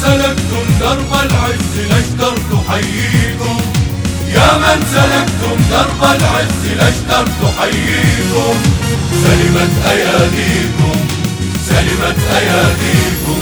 سلكتم درب العز الأشتر تحييكم، يا من سلكتم درب العز الأشتر تحييكم. سلمت أياديكم، سلمت أياديكم.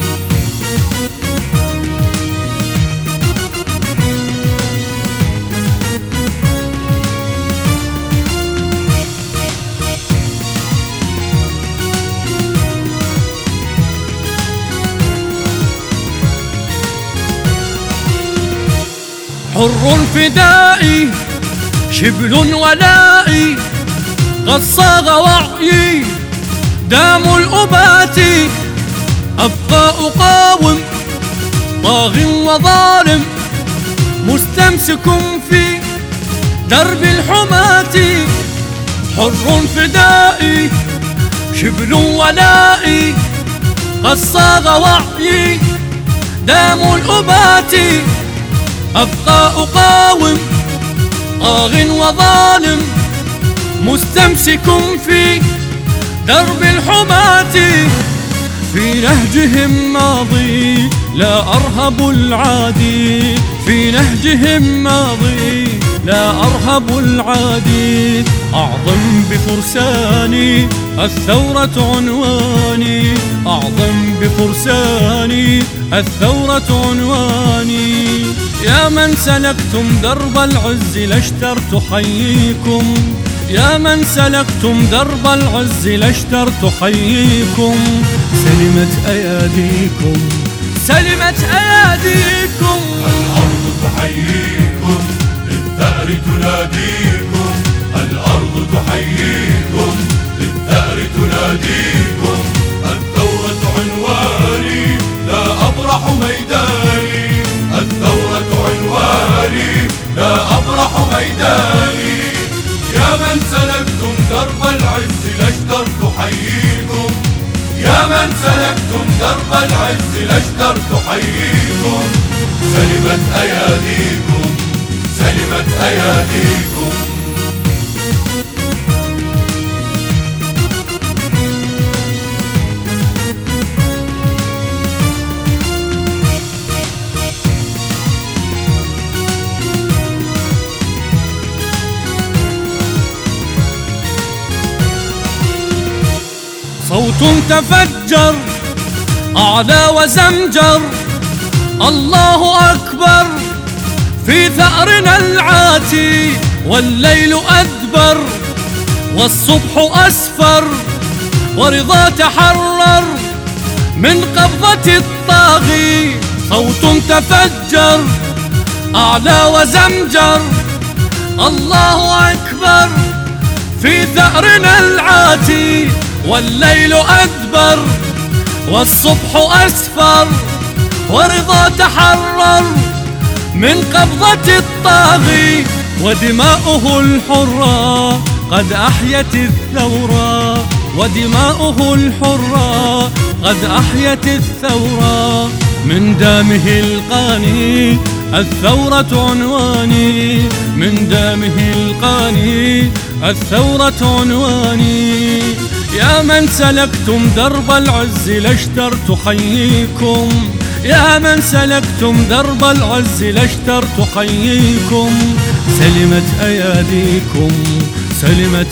حر فدائي شبل ولائي، قد صاغ وعيي دام الأبات، أبقى أقاوم طاغ وظالم، مستمسك في درب الحماة. حر فدائي شبل ولائي، قد صاغ وعيي دام الأبات، أبقى أقاوم طاغ وظالم، مستمسك في درب الحماة. في نهجهم ماضي لا أرهب العادي، في نهجهم ماضي لا أرهب العادي. أعظم بفرساني الثورة عنواني، أعظم بفرساني الثورة عنواني. يا من سلكتم درب العز الأشتر تحييكم، يا من سلكتم درب العز الأشتر تحييكم. سلمت أياديكم، سلمت أياديكم. الأرض تحييكم، للثأر تناديكم، الأرض تحييكم، للثأر تناديكم. الثورة عنواني لا أبرح ميداني، الثورة عنواني لا أبرح ميداني. يا من سلكتم درب العز الأشتر تحييكم، يا من سلكتم درب العز الأشتر تحييكم. سلمت أياديكم، سلمت أياديكم. صوت تفجر أعلى وزمجر، الله أكبر في ثأرنا العاتي. والليل أدبر والصبح أسفر، ورضا تحرر من قبضة الطاغي. صوت تفجر أعلى وزمجر، الله أكبر في ثأرنا العاتي. والليل أدبر والصبح أسفر، ورضا تحرر من قبضة الطاغي. ودماؤه الحرة قد أحيت الثورة، ودماؤه الحرة قد أحيت الثورة. من دامه القاني الثورة عنواني، من دامه القاني الثورة عنواني. يا من سلكتم درب العز الأشتر تحييكم، يا من سلكتم درب العز الأشتر تحييكم. سلمت أياديكم، سلمت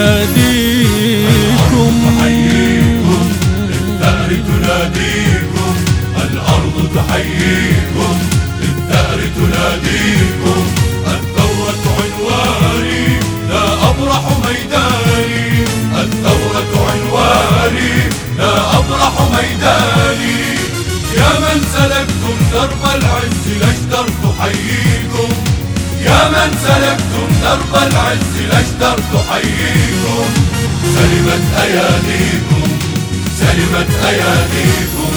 أياديكم. تحييكم، للثأر تناديكم، الأرض تحييكم، للثأر تناديكم. الثورة عنواني لا أبرح ميداني، الثورة عنواني لا أبرح ميداني. يا من سلكتم درب العز الأشتر تحييكم، يا من سلكتم درب العز الأشتر تحييكم. سلمت أياديكم، سلمت أياديكم.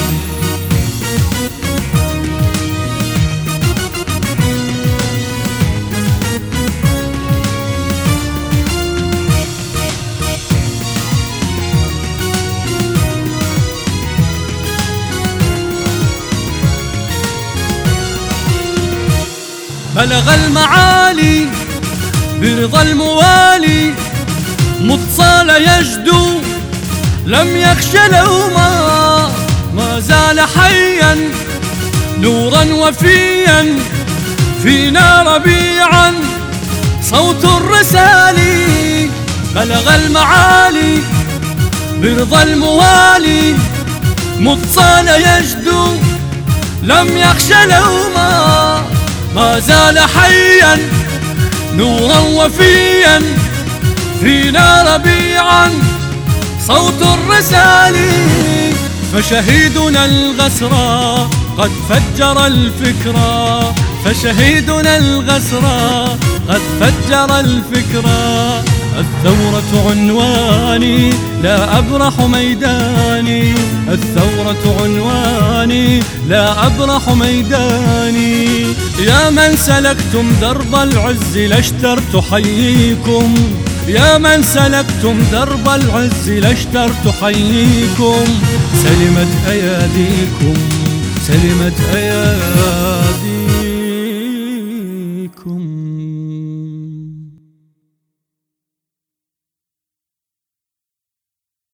بلغ المعالي برضا الموالي، متصال يجدو لم يخش لوما، ما زال حيا نورا وفيا فينا ربيعا صوت الرسال بلغ المعالي برضا الموالي متصال يجدو لم يخش لوما ما زال حيا نورا وفيا فينا ربيعا صوت الرسال فشهيدنا الغسرى قد فجر الفكرة فشهيدنا الغسرى قد فجر الفكرة الثورة عنواني لا أبرح ميداني الثورة عنواني لا أبرح ميداني يا من سلكتم درب العز لاشترت حييكم يا من سلكتم درب العز لاشترت حييكم سلمت أياديكم سلمت أياديكم